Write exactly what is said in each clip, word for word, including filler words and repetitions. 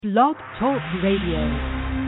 Blog Talk Radio.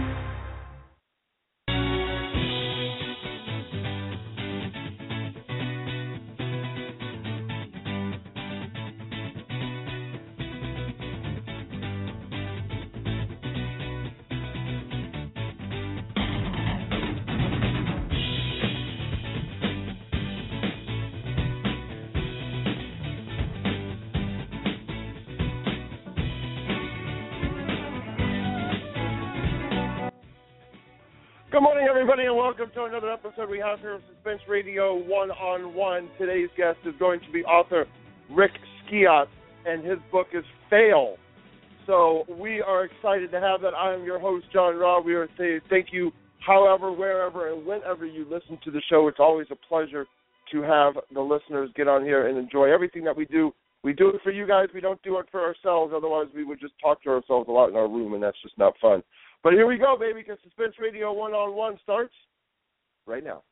Good morning, everybody, and welcome to another episode we have here of Suspense Radio one-on-one. Today's guest is going to be author Rick Skiot, and his book is Fail. So we are excited to have that. I am your host, John Raw. We are saying thank you, however, wherever, and whenever you listen to the show. It's always a pleasure to have the listeners get on here and enjoy everything that we do. We do it for you guys. We don't do it for ourselves. Otherwise, we would just talk to ourselves a lot in our room, and that's just not fun. But here we go, baby, because Suspense Radio one-on-one starts right now.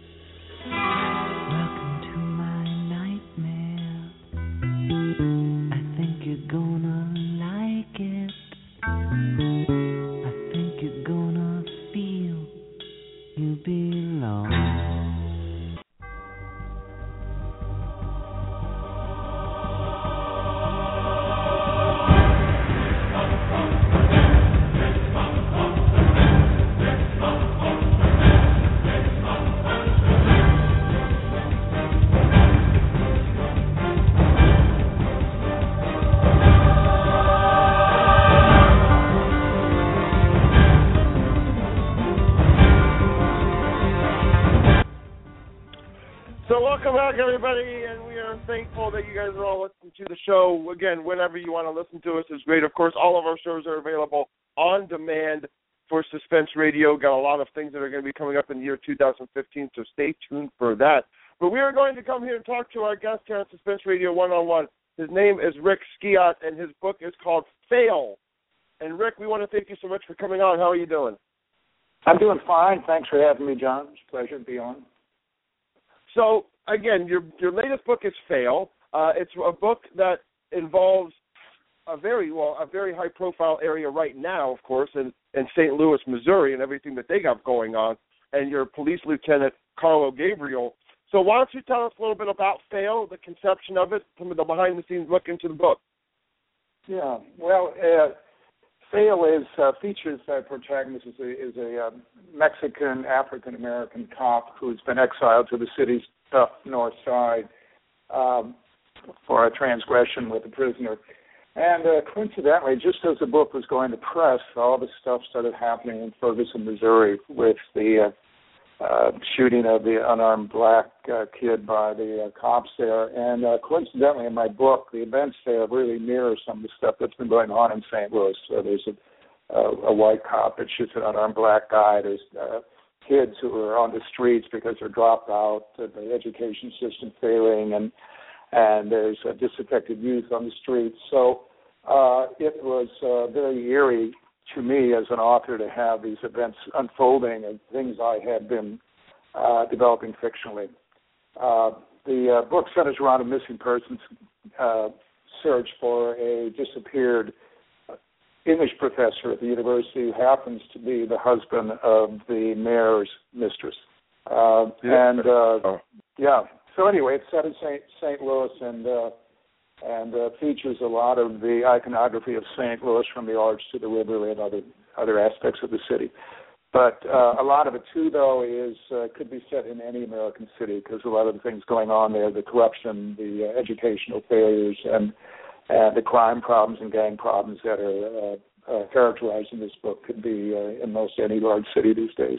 Welcome to my nightmare. I think you're gonna like it. I think you're gonna feel you belong. Welcome back, everybody, and we are thankful that you guys are all listening to the show. Again, whenever you want to listen to us is great. Of course, all of our shows are available on demand for Suspense Radio. Got a lot of things that are going to be coming up in the year two thousand fifteen, so stay tuned for that. But we are going to come here and talk to our guest here on Suspense Radio one-on-one. His name is Rick Skiot, and his book is called Fail. And, Rick, we want to thank you so much for coming on. How are you doing? I'm doing fine. Thanks for having me, John. It's a pleasure to be on. So, again, your your latest book is Fail. Uh, it's a book that involves a very well a very high profile area right now, of course, in, in Saint Louis, Missouri, and everything that they got going on. And your police lieutenant Carlo Gabriel. So why don't you tell us a little bit about Fail, the conception of it, some of the behind the scenes look into the book? Yeah. Well, uh, Fail is uh, features uh, protagonist is a, is a uh, Mexican African American cop who's been exiled to the city's tough north side um, for a transgression with a prisoner. And uh, coincidentally, just as the book was going to press, all this stuff started happening in Ferguson, Missouri, with the uh, uh, shooting of the unarmed black uh, kid by the uh, cops there. And uh, coincidentally, in my book, the events there really mirror some of the stuff that's been going on in Saint Louis. So there's a, a, a white cop that shoots an unarmed black guy. There's uh, kids who are on the streets because they're dropped out, uh, the education system failing, and and there's uh, disaffected youth on the streets. So uh, it was uh, very eerie to me as an author to have these events unfolding and things I had been uh, developing fictionally. Uh, the uh, book centers around a missing persons uh, search for a disappeared English professor at the university who happens to be the husband of the mayor's mistress. Uh, yeah. And, uh, oh. yeah, so anyway, it's set in Saint Saint Louis and uh, and uh, features a lot of the iconography of Saint Louis from the arch to the river and other, other aspects of the city. But uh, a lot of it, too, though, is uh, could be set in any American city because a lot of the things going on there, the corruption, the uh, educational failures, and Uh, the crime problems and gang problems that are uh, uh, characterized in this book could be uh, in most any large city these days.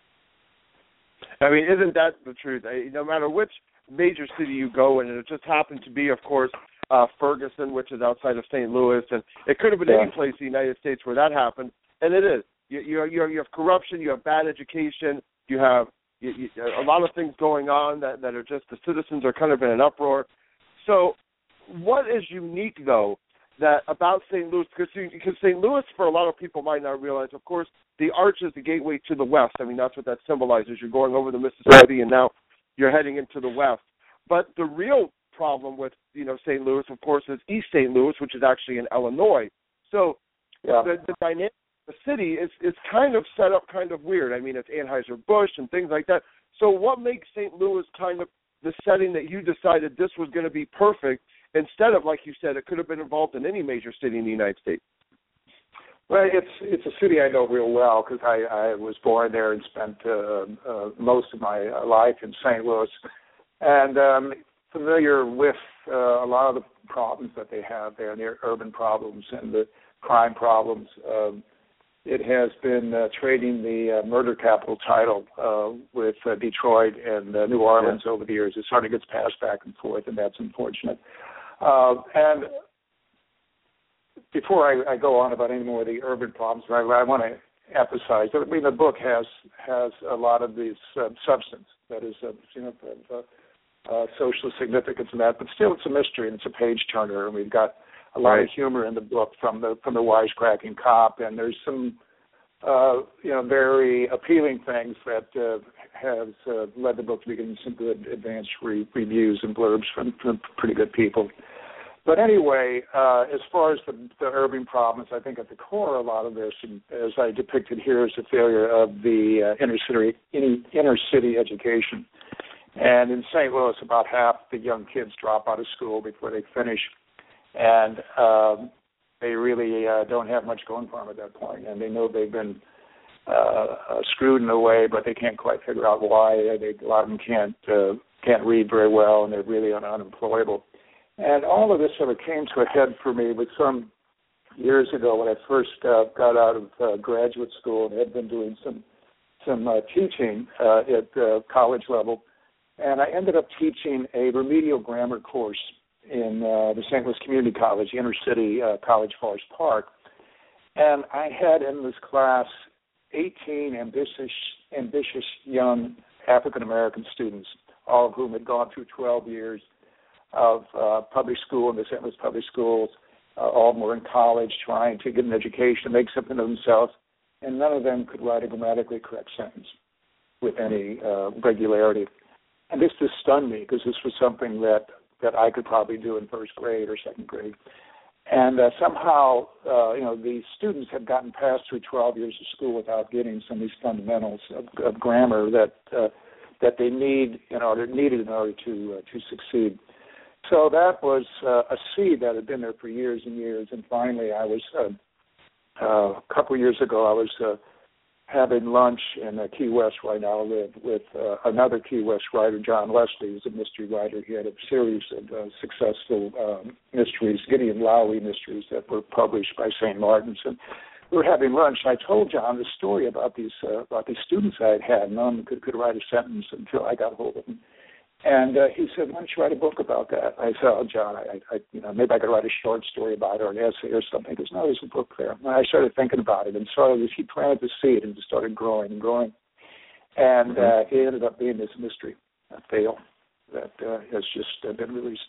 I mean, isn't that the truth? I, no matter which major city you go in, and it just happened to be, of course, uh, Ferguson, which is outside of Saint Louis, and it could have been yeah. any place in the United States where that happened, and it is. You, you, you, you have corruption, you have bad education, you have you, you, a lot of things going on that, that are just the citizens are kind of in an uproar. So what is unique, though, that about Saint Louis, because, because Saint Louis, for a lot of people, might not realize, of course, the arch is the gateway to the west. I mean, that's what that symbolizes. You're going over the Mississippi, and now you're heading into the west. But the real problem with, you know, Saint Louis, of course, is East Saint Louis, which is actually in Illinois. So yeah. the, the dynamic of the city is, is kind of set up kind of weird. I mean, it's Anheuser-Busch and things like that. So what makes Saint Louis kind of the setting that you decided this was going to be perfect instead of, like you said, it could have been involved in any major city in the United States? Well, it's it's a city I know real well because I, I was born there and spent uh, uh, most of my life in Saint Louis, and um, familiar with uh, a lot of the problems that they have there, and their urban problems and the crime problems. Um, it has been uh, trading the uh, murder capital title uh, with uh, Detroit and uh, New Orleans yeah. over the years. It sort of gets passed back and forth, and that's unfortunate. Uh, and Before I, I go on about any more of the urban problems, I, I want to emphasize that I mean the book has has a lot of these uh, substance that is uh, you know uh, uh, social significance in that, but still it's a mystery and it's a page turner, and we've got a lot right. of humor in the book from the from the wisecracking cop, and there's some uh, you know very appealing things that uh, has uh, led the book to be getting some good advanced re- reviews and blurbs from, from pretty good people. But anyway, uh, as far as the, the urban problems, I think at the core of a lot of this, and as I depicted here, is the failure of the uh, inner city inner city education. And in Saint Louis, about half the young kids drop out of school before they finish, and um, they really uh, don't have much going for them at that point. And they know they've been uh, uh, screwed in a way, but they can't quite figure out why. They, a lot of them can't uh, can't read very well, and they're really un- unemployable. And all of this sort of came to a head for me with some years ago when I first uh, got out of uh, graduate school and had been doing some some uh, teaching uh, at uh, college level. And I ended up teaching a remedial grammar course in uh, the Saint Louis Community College, inner city uh, College Forest Park. And I had in this class eighteen ambitious, ambitious young African-American students, all of whom had gone through twelve years of uh, public school in the Saint Louis public schools. Uh, all of them were in college trying to get an education, make something of themselves, and none of them could write a grammatically correct sentence with any uh, regularity. And this just stunned me because this was something that, that I could probably do in first grade or second grade. And uh, somehow, uh, you know, the students had gotten past through twelve years of school without getting some of these fundamentals of, of grammar that uh, that they need in order needed in order to uh, to succeed. So that was uh, a seed that had been there for years and years. And finally, I was uh, uh, a couple of years ago, I was uh, having lunch in uh, Key West, where I now live, with uh, another Key West writer, John Leslie, who's a mystery writer. He had a series of uh, successful um, mysteries, Gideon Lowry mysteries, that were published by Saint Martin's. And we were having lunch. I told John the story about these uh, about these students I had had. None of them could, could write a sentence until I got hold of them. And uh, he said, "Why don't you write a book about that?" I said, "Oh, John, I, I, you know, maybe I could write a short story about it or an essay or something." He goes, "No, there's a book there." And I started thinking about it, and sort of he planted the seed, and it started growing and growing. And uh, it ended up being this mystery, a tale that uh, has just uh, been released.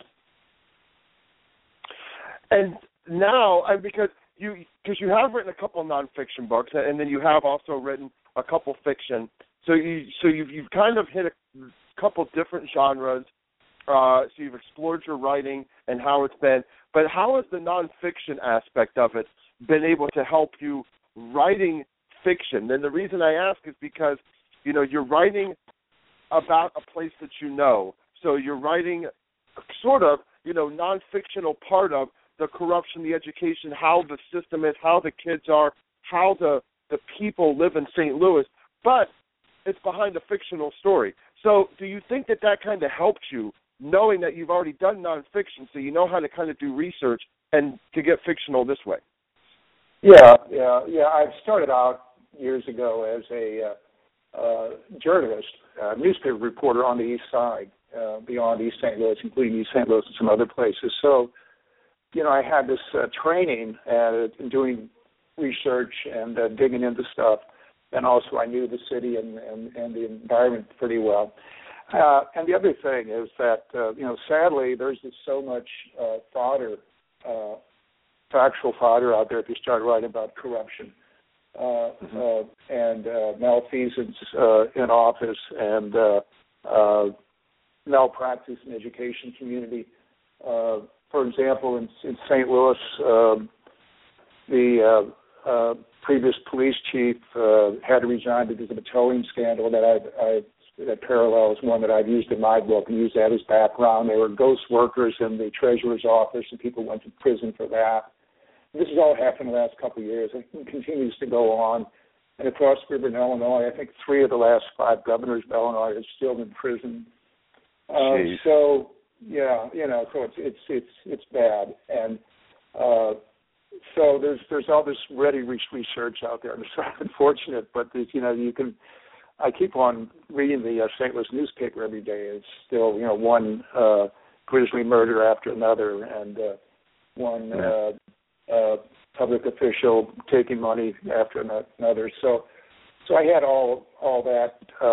And now, and because you because you have written a couple of nonfiction books, and then you have also written a couple fiction. So you so you've you've kind of hit a couple different genres. Uh, so you've explored your writing and how it's been. But how has the nonfiction aspect of it been able to help you writing fiction? And the reason I ask is because, you know, you're writing about a place that you know. So you're writing sort of, you know, non-fictional part of the corruption, the education, how the system is, how the kids are, how the, the people live in Saint Louis. But it's behind a fictional story. So do you think that that kind of helped you, knowing that you've already done nonfiction, so you know how to kind of do research and to get fictional this way? Yeah, yeah, yeah. I started out years ago as a uh, uh, journalist, uh, newspaper reporter on the East Side, uh, beyond East Saint Louis, including East Saint Louis and some other places. So, you know, I had this uh, training at in doing research and uh, digging into stuff. And also I knew the city and, and, and the environment pretty well. Uh, and the other thing is that, uh, you know, sadly, there's just so much uh, fodder, uh, factual fodder out there if you start writing about corruption uh, mm-hmm. uh, and uh, malfeasance uh, in office and uh, uh, malpractice in the education community. Uh, for example, in, in Saint Louis, um, the uh, uh, previous police chief uh, had to resign because of a towing scandal that I, I that parallels one that I've used in my book and used that as background. There were ghost workers in the treasurer's office, and people went to prison for that. This has all happened in the last couple of years, and it continues to go on. And across the river in Illinois, I think three of the last five governors of Illinois are still in prison. Uh, so yeah, you know, so it's it's it's it's bad, and uh, so there's there's all this ready research out there. It's unfortunate, but there's, you know, you can. I keep on reading the uh, Saint Louis newspaper every day. It's still, you know, one uh, grisly murder after another, and uh, one uh, uh, public official taking money after another. So, so I had all all that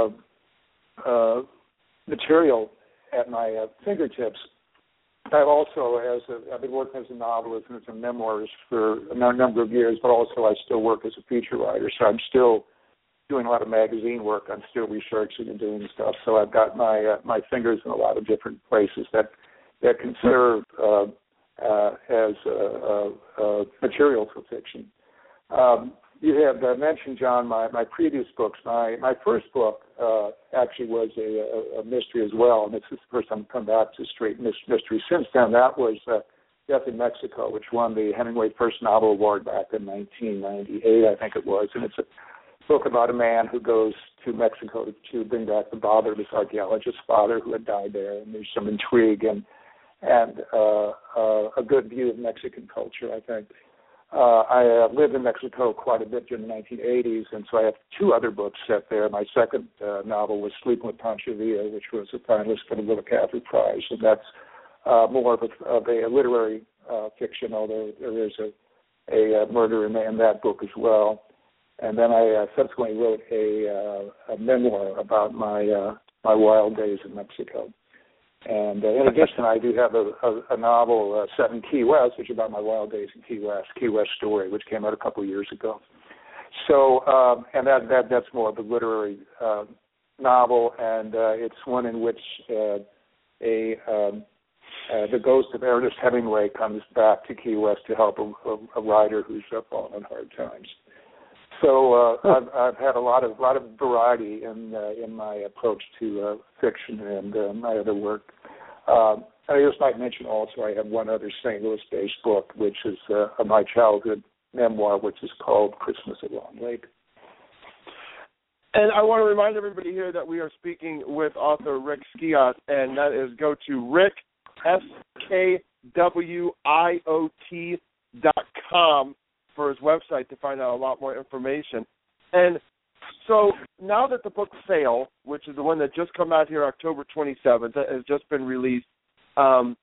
uh, uh, material at my uh, fingertips. I've also, as a, I've been working as a novelist and as a memoirist for a number of years, but also I still work as a feature writer. So I'm still doing a lot of magazine work. I'm still researching and doing stuff. So I've got my uh, my fingers in a lot of different places that that can serve uh, uh, as uh, uh, uh, material for fiction. Um, you have uh, mentioned, John, my, my previous books. My my first book uh, actually was a, a, a mystery as well, and this is the first time I've come back to straight mystery. Since then, that was uh, Death in Mexico, which won the Hemingway First Novel Award back in nineteen ninety-eight, I think it was, and it's a book about a man who goes to Mexico to bring back the father of his archaeologist's father who had died there, and there's some intrigue and and uh, uh, a good view of Mexican culture, I think. Uh, I uh, lived in Mexico quite a bit during the nineteen eighties, and so I have two other books set there. My second uh, novel was Sleeping with Pancho Villa, which was a finalist for the Willa Cather Prize, and that's uh, more of a, of a literary uh, fiction, although there is a, a, a murder in, in that book as well. And then I uh, subsequently wrote a, uh, a memoir about my uh, my wild days in Mexico. And uh, in addition, I do have a, a, a novel uh, set in Key West, which is about my wild days in Key West, Key West Story, which came out a couple of years ago. So, um, and that, that that's more of a literary uh, novel, and uh, it's one in which uh, a um, uh, the ghost of Ernest Hemingway comes back to Key West to help a, a, a writer who's uh, fallen on hard times. So uh, I've, I've had a lot of lot of variety in uh, in my approach to uh, fiction and uh, my other work. Um, I just might mention also I have one other Saint Louis-based book, which is uh, my childhood memoir, which is called Christmas at Long Lake. And I want to remind everybody here that we are speaking with author Rick Skiot, and that is go to Rick, S K W I O T dot com for his website to find out a lot more information. And so now that the book Sail, which is the one that just come out here October twenty-seventh, has just been released, um,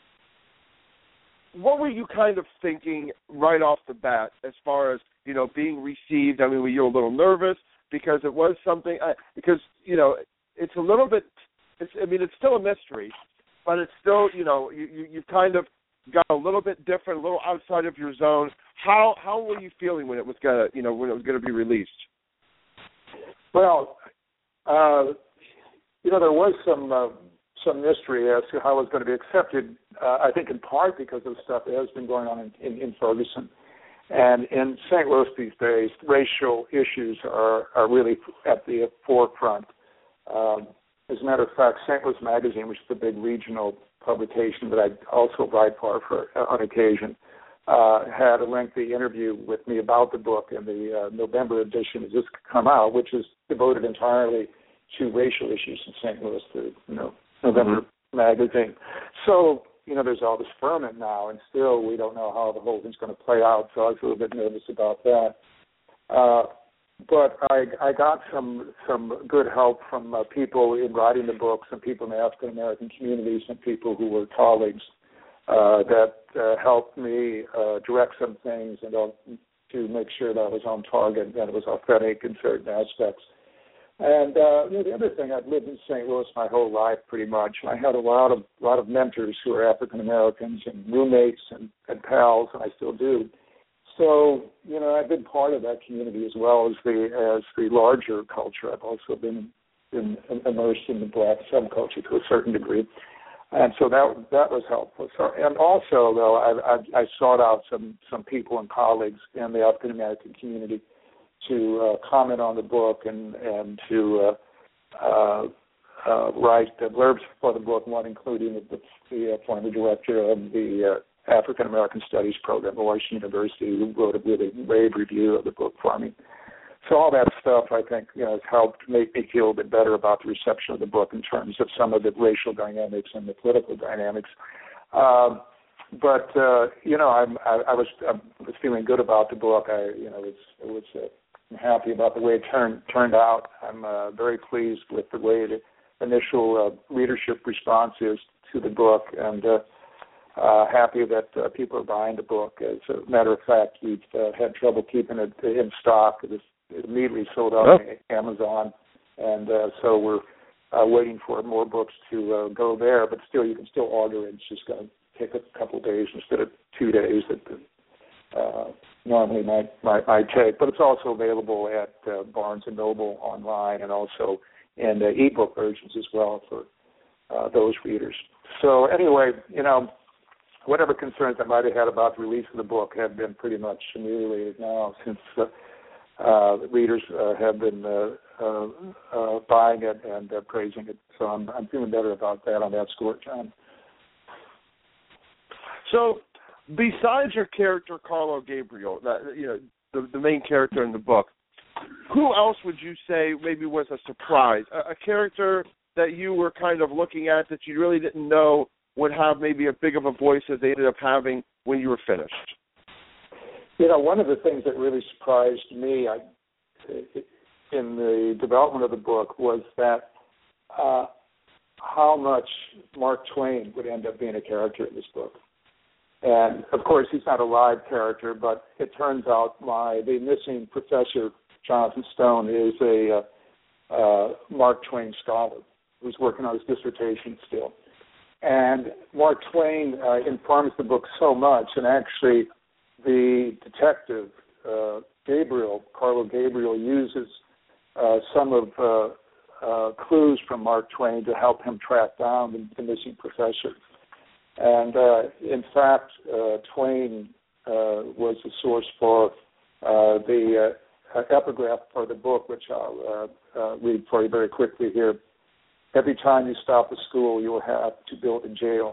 what were you kind of thinking right off the bat as far as, you know, being received? I mean, were you a little nervous because it was something, uh, because, you know, it's a little bit, it's, I mean, it's still a mystery, but it's still, you know, you, you, you kind of got a little bit different, a little outside of your zone. How how were you feeling when it was gonna, you know, when it was gonna be released? Well, uh, you know, there was some uh, some mystery as to how it was going to be accepted. Uh, I think in part because of stuff that has been going on in, in, in Ferguson, and in Saint Louis these days, racial issues are are really at the forefront. Um, as a matter of fact, Saint Louis Magazine, which is the big regional publication that I also write for, for uh, on occasion, uh, had a lengthy interview with me about the book, and the uh, November edition has just come out, which is devoted entirely to racial issues in Saint Louis, the you know, November mm-hmm. magazine. So, you know, there's all this ferment now, and still we don't know how the whole thing's going to play out, so I was a little bit nervous about that. Uh, But I, I got some some good help from uh, people in writing the book, some people in the African American community, some people who were colleagues uh, that uh, helped me uh, direct some things and uh, to make sure that I was on target, that it was authentic in certain aspects. And uh, you know, the other thing, I've lived in Saint Louis my whole life pretty much. I had a lot of lot of mentors who are African Americans and roommates and, and pals, and I still do. So, you know, I've been part of that community as well as the as the larger culture. I've also been, been immersed in the black subculture to a certain degree. And so that that was helpful. So, and also, though, I, I, I sought out some, some people and colleagues in the African American community to uh, comment on the book and and to uh, uh, uh, write the blurbs for the book. One including the, the uh, former director of the uh, African American Studies program at Washington University, who wrote a really rave review of the book for me. So all that stuff, I think, you know, has helped make me feel a bit better about the reception of the book in terms of some of the racial dynamics and the political dynamics. Um, but uh, you know, I'm, I, I was I was feeling good about the book. I, you know, was it was uh, happy about the way it turned turned out. I'm uh, very pleased with the way the initial uh, readership response is to the book, and uh, uh, happy that uh, people are buying the book. As a matter of fact, we've uh, had trouble keeping it in stock. It was It immediately sold out on Amazon, and uh, so we're uh, waiting for more books to uh, go there. But still, you can still order it. It's just going to take a couple of days instead of two days that uh, normally might, might might take. But it's also available at uh, Barnes and Noble online, and also in uh, ebook versions as well for uh, those readers. So anyway, you know, whatever concerns I might have had about the release of the book have been pretty much ameliorated now, since Uh, Uh, the readers uh, have been uh, uh, uh, buying it and uh, praising it, so I'm, I'm feeling better about that on that score, John. So, besides your character Carlo Gabriel, that, you know, the, the main character in the book, who else would you say maybe was a surprise, a, a character that you were kind of looking at that you really didn't know would have maybe a big of a voice as they ended up having when you were finished? You know, one of the things that really surprised me I, in the development of the book was that uh, how much Mark Twain would end up being a character in this book. And, of course, he's not a live character, but it turns out my the missing professor, Jonathan Stone, is a uh, uh, Mark Twain scholar who's working on his dissertation still. And Mark Twain uh, informs the book so much, and actually the detective, uh, Gabriel, Carlo Gabriel, uses uh, some of uh, uh, clues from Mark Twain to help him track down the, the missing professor. And, uh, in fact, uh, Twain uh, was the source for uh, the uh, epigraph for the book, which I'll uh, uh, read for you very quickly here. Every time you stop a school, you will have to build a jail.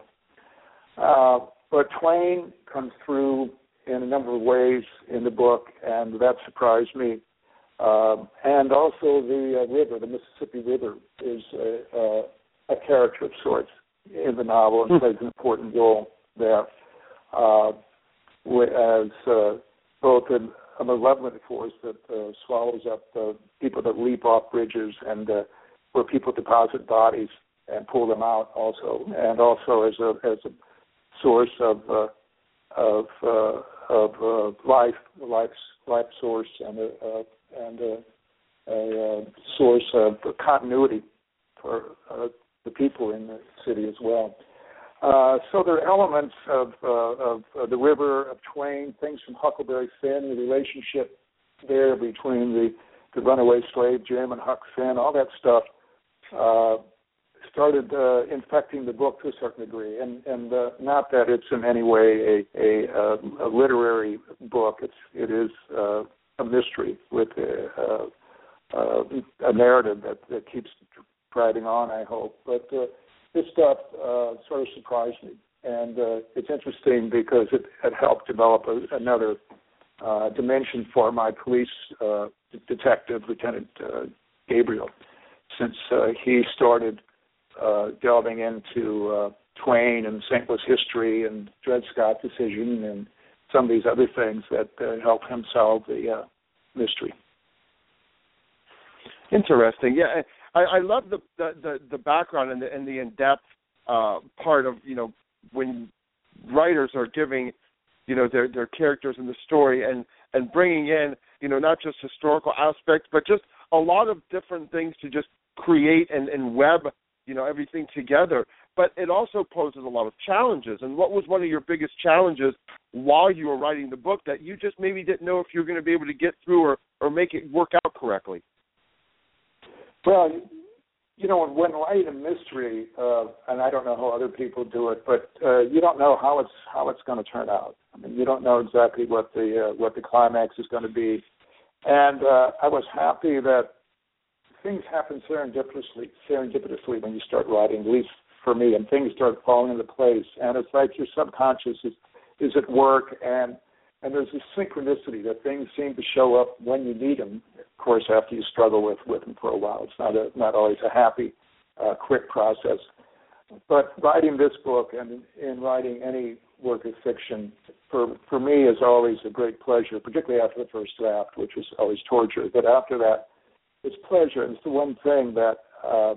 Uh, but Twain comes through in a number of ways in the book, and that surprised me. Um, and also the uh, river, the Mississippi River, is a, a, a character of sorts in the novel and plays an important role there, uh, as uh, both a, a malevolent force that uh, swallows up uh, people that leap off bridges, and uh, where people deposit bodies and pull them out also, and also as a as a source of uh, of uh, of uh, life, life's life source, and a, uh, and a, a, a source of continuity for uh, the people in the city as well. Uh, so there are elements of, uh, of uh, the river, of Twain, things from Huckleberry Finn, the relationship there between the, the runaway slave Jim and Huck Finn, all that stuff uh, started uh, infecting the book to a certain degree. And, and uh, not that it's in any way a, a, a literary book. It's, it is uh, a mystery with a, a, a narrative that, that keeps driving on, I hope. But uh, this stuff uh, sort of surprised me. And uh, it's interesting because it, it helped develop a, another uh, dimension for my police uh, detective, Lieutenant uh, Gabriel, since uh, he started uh, delving into uh, Twain and Saint Louis history and Dred Scott decision and some of these other things that uh, help him solve the uh, mystery. Interesting. Yeah, I, I love the, the, the background and the, and the in-depth uh, part of, you know, when writers are giving, you know, their, their characters in the story and, and bringing in, you know, not just historical aspects, but just a lot of different things to just create and, and web, you know, everything together. But it also poses a lot of challenges. And what was one of your biggest challenges while you were writing the book that you just maybe didn't know if you were going to be able to get through or, or make it work out correctly? Well, you know, when writing a mystery, uh, and I don't know how other people do it, but uh, you don't know how it's how it's going to turn out. I mean, you don't know exactly what the uh, what the climax is going to be. And uh, I was happy that things happen serendipitously, serendipitously when you start writing, at least for me, and things start falling into place. And it's like your subconscious is, is at work, and and there's this synchronicity that things seem to show up when you need them. Of course, after you struggle with, with them for a while, it's not a, not always a happy, uh, quick process. But writing this book and in writing any work of fiction, for for me, is always a great pleasure, particularly after the first draft, which was always torture. But after that, it's pleasure. And it's the one thing that uh,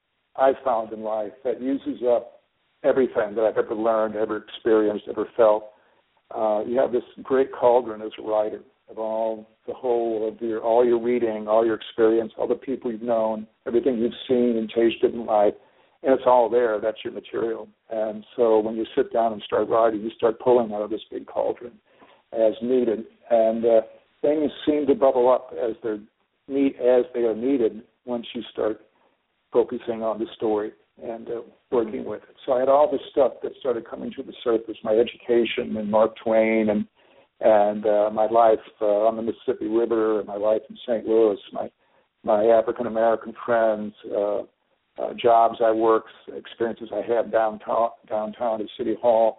I found in life that uses up everything that I've ever learned, ever experienced, ever felt. Uh, you have this great cauldron as a writer of all the whole of your all your reading, all your experience, all the people you've known, everything you've seen and tasted in life, and it's all there. That's your material. And so when you sit down and start writing, you start pulling out of this big cauldron as needed, and uh, things seem to bubble up as they're need as they are needed once you start focusing on the story and uh, working with it. So I had all this stuff that started coming to the surface: my education and Mark Twain, and and uh, my life uh, on the Mississippi River, and my life in Saint Louis, my my African American friends, uh, uh, jobs I worked, experiences I had downtown downtown at City Hall,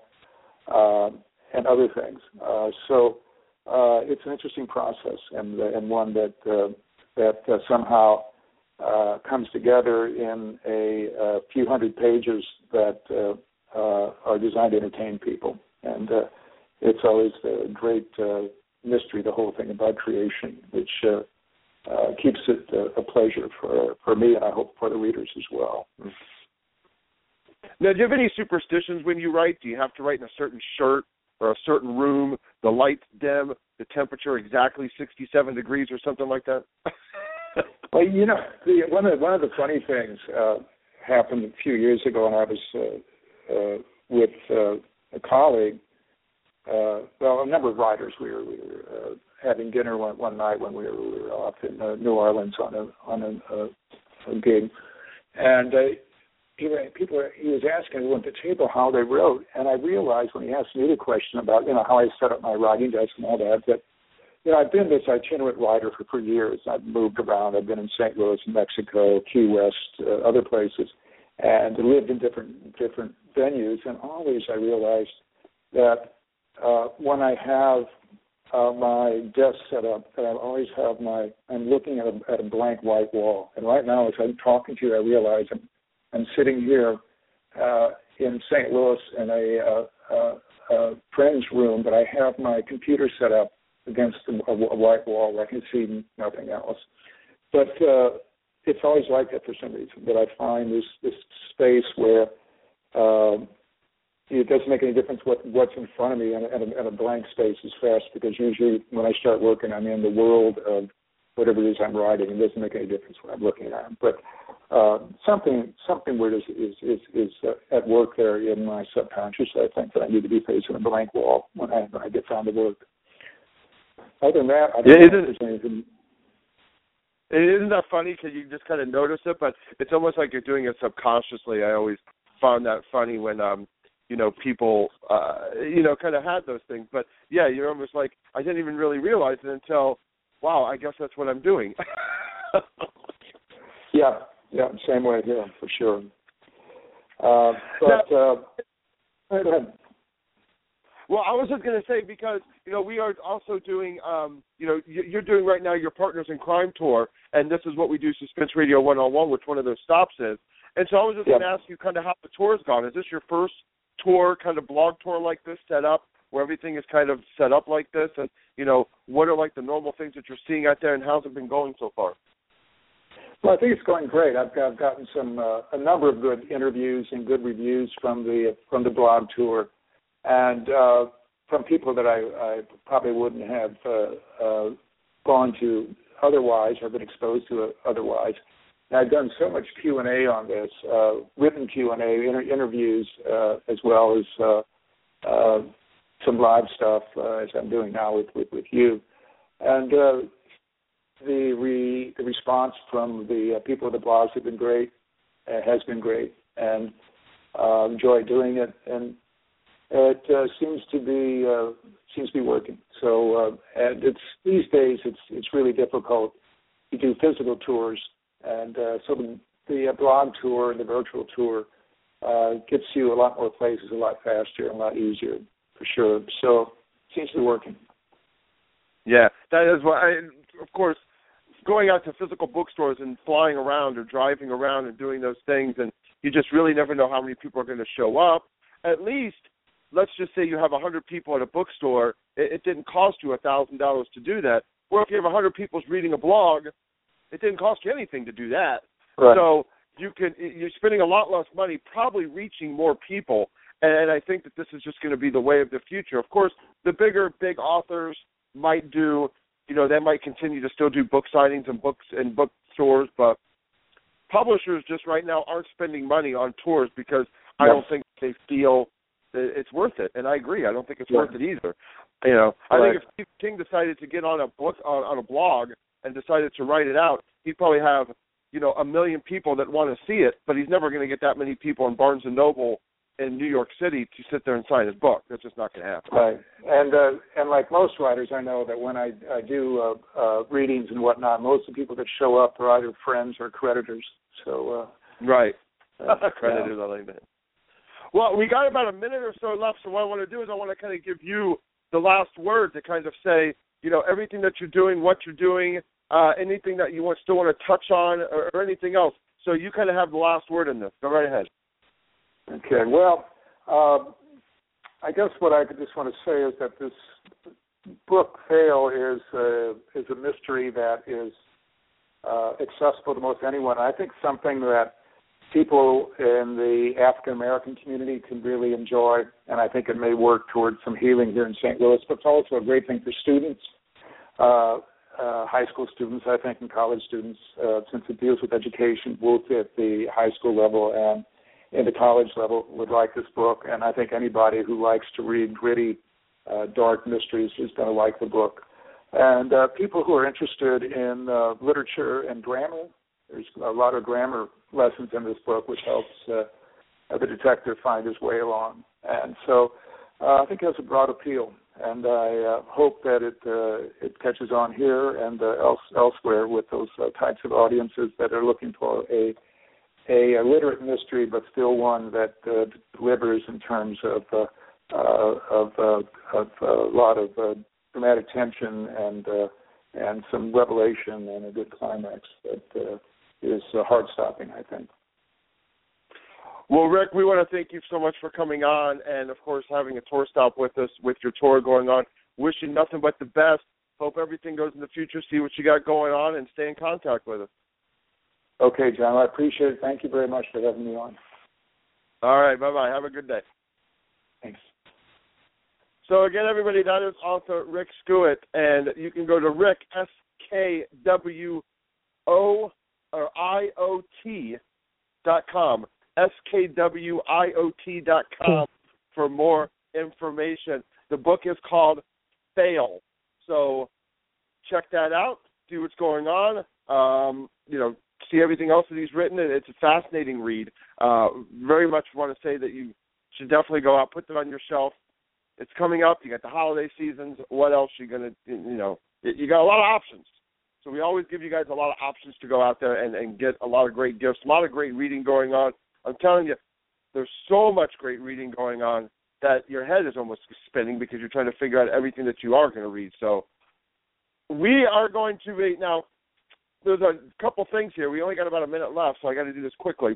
uh, and other things. Uh, so uh, it's an interesting process, and uh, and one that uh, that uh, somehow uh, comes together in a, a few hundred pages that uh, uh, are designed to entertain people. And uh, it's always a great uh, mystery, the whole thing about creation, which uh, uh, keeps it uh, a pleasure for, for me, and I hope for the readers as well. Now, do you have any superstitions when you write? Do you have to write in a certain shirt or a certain room, the lights dim, the temperature exactly sixty-seven degrees or something like that? Well, you know, the, one of the, one of the funny things uh, happened a few years ago, and I was uh, uh, with uh, a colleague. Uh, well, a number of writers. We were, we were uh, having dinner one, one night when we were, we were off in uh, New Orleans on a on a, uh, a gig, and uh, he, people he was asking everyone at the table how they wrote, and I realized when he asked me the question about you know how I set up my writing desk and all that that. You know, I've been this itinerant writer for, for years. I've moved around. I've been in Saint Louis, Mexico, Key West, uh, other places, and lived in different different venues. And always I realized that uh, when I have uh, my desk set up, that I always have my, I'm looking at a, at a blank white wall. And right now, as I'm talking to you, I realize I'm, I'm sitting here uh, in Saint Louis in a, uh, uh, a friend's room, but I have my computer set up against a, a white wall where I can see nothing else. But uh, it's always like that for some reason, that I find this, this space where uh, it doesn't make any difference what, what's in front of me, and, and, a, and a blank space is fast, because usually when I start working, I'm in the world of whatever it is I'm writing. It doesn't make any difference what I'm looking at. But uh, something something weird is, is, is, is uh, at work there in my subconscious. I think that I need to be facing a blank wall when I, when I get down to work. Other than that, I don't yeah, know if there's anything. Isn't that funny? Because you just kind of notice it, but it's almost like you're doing it subconsciously. I always found that funny when, um, you know, people, uh, you know, kind of had those things. But, yeah, you're almost like, I didn't even really realize it until, wow, I guess that's what I'm doing. yeah, yeah, same way here, for sure. Uh, but, now, uh, go ahead. Well, I was just going to say, because, you know, we are also doing, um, you know, you're doing right now your Partners in Crime tour, and this is what we do, Suspense Radio one oh one, which one of those stops is. And so I was just yep. going to ask you kind of how the tour's gone. Is this your first tour, kind of blog tour like this set up, where everything is kind of set up like this? And, you know, what are, like, the normal things that you're seeing out there, and how's it been going so far? Well, I think it's going great. I've, got, I've gotten some uh, a number of good interviews and good reviews from the from the blog tour. And uh, from people that I, I probably wouldn't have uh, uh, gone to otherwise or been exposed to otherwise. And I've done so much Q and A on this, uh, written Q and A, inter- interviews, uh, as well as uh, uh, some live stuff, uh, as I'm doing now with, with, with you. And uh, the, re- the response from the uh, people of the blogs have been great. uh, has been great, and uh, enjoy doing it, and it uh, seems to be uh, seems to be working. So, uh, and it's these days it's it's really difficult to do physical tours, and uh, so the, the blog tour and the virtual tour uh, gets you a lot more places a lot faster and a lot easier, for sure. So, it seems to be working. Yeah, that is what. I, of course, going out to physical bookstores and flying around or driving around and doing those things, and you just really never know how many people are going to show up. At least, let's just say you have one hundred people at a bookstore. It, it didn't cost you one thousand dollars to do that. Or if you have one hundred people reading a blog, it didn't cost you anything to do that. Right. So you can, you're spending a lot less money, probably reaching more people. And I think that this is just going to be the way of the future. Of course, the bigger, big authors might do, you know, they might continue to still do book signings and books and bookstores, but publishers just right now aren't spending money on tours because I Yep. don't think they feel that it's worth it. And I agree. I don't think it's Yeah. worth it either. You know, I Right. think if Steve King decided to get on a book on, on a blog and decided to write it out, he'd probably have, you know, a million people that want to see it, but he's never going to get that many people in Barnes and Noble in New York City to sit there and sign his book. That's just not going to happen. Right, and uh, and like most writers, I know that when I, I do uh, uh, readings and whatnot, most of the people that show up are either friends or creditors. So uh, right, uh, creditors, yeah. I like that. Well, we got about a minute or so left, so what I want to do is I want to kind of give you the last word to kind of say, you know, everything that you're doing, what you're doing, uh, anything that you want, still want to touch on, or, or anything else. So you kind of have the last word in this. Go right ahead. Okay, well, uh, I guess what I just want to say is that this book, Fail, is a, is a mystery that is uh, accessible to most anyone. I think something that people in the African-American community can really enjoy, and I think it may work towards some healing here in Saint Louis, but it's also a great thing for students, uh, uh, high school students, I think, and college students, uh, since it deals with education, both at the high school level and in the college level would like this book, and I think anybody who likes to read gritty, uh, dark mysteries is going to like the book. And uh, people who are interested in uh, literature and grammar, there's a lot of grammar lessons in this book, which helps uh, the detective find his way along. And so uh, I think it has a broad appeal, and I uh, hope that it uh, it catches on here and uh, else, elsewhere with those uh, types of audiences that are looking for a A, a literate mystery, but still one that uh, delivers in terms of uh, uh, of, uh, of a lot of uh, dramatic tension and uh, and some revelation and a good climax that uh, is uh, heart-stopping, I think. Well, Rick, we want to thank you so much for coming on and, of course, having a tour stop with us with your tour going on. Wish you nothing but the best. Hope everything goes in the future. See what you got going on and stay in contact with us. Okay, John, I appreciate it. Thank you very much for having me on. All right, bye-bye. Have a good day. Thanks. So, again, everybody, that is author Rick Skewett, and you can go to Rick, S K W O or I O T dot com, S K W I O T dot com for more information. The book is called Fail, so check that out, see what's going on, um, you know, see everything else that he's written. It's a fascinating read. Uh, very much want to say that you should definitely go out, put that on your shelf. It's coming up. You got the holiday seasons. What else you going to, you know, you got a lot of options. So we always give you guys a lot of options to go out there and, and get a lot of great gifts, a lot of great reading going on. I'm telling you, there's so much great reading going on that your head is almost spinning because you're trying to figure out everything that you are going to read. So we are going to read now. There's a couple things here. We only got about a minute left, so I got to do this quickly.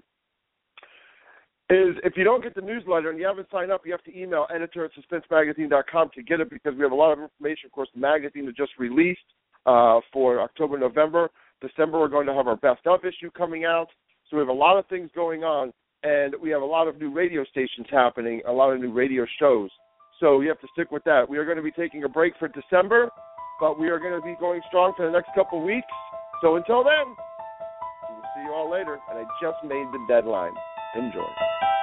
Is if you don't get the newsletter and you haven't signed up, you have to email editor at suspense magazine dot com to get it because we have a lot of information. Of course, the magazine is just released uh, for October, November. December, we're going to have our best of issue coming out. So we have a lot of things going on, and we have a lot of new radio stations happening, a lot of new radio shows. So you have to stick with that. We are going to be taking a break for December, but we are going to be going strong for the next couple of weeks. So until then, we will see you all later, and I just made the deadline. Enjoy.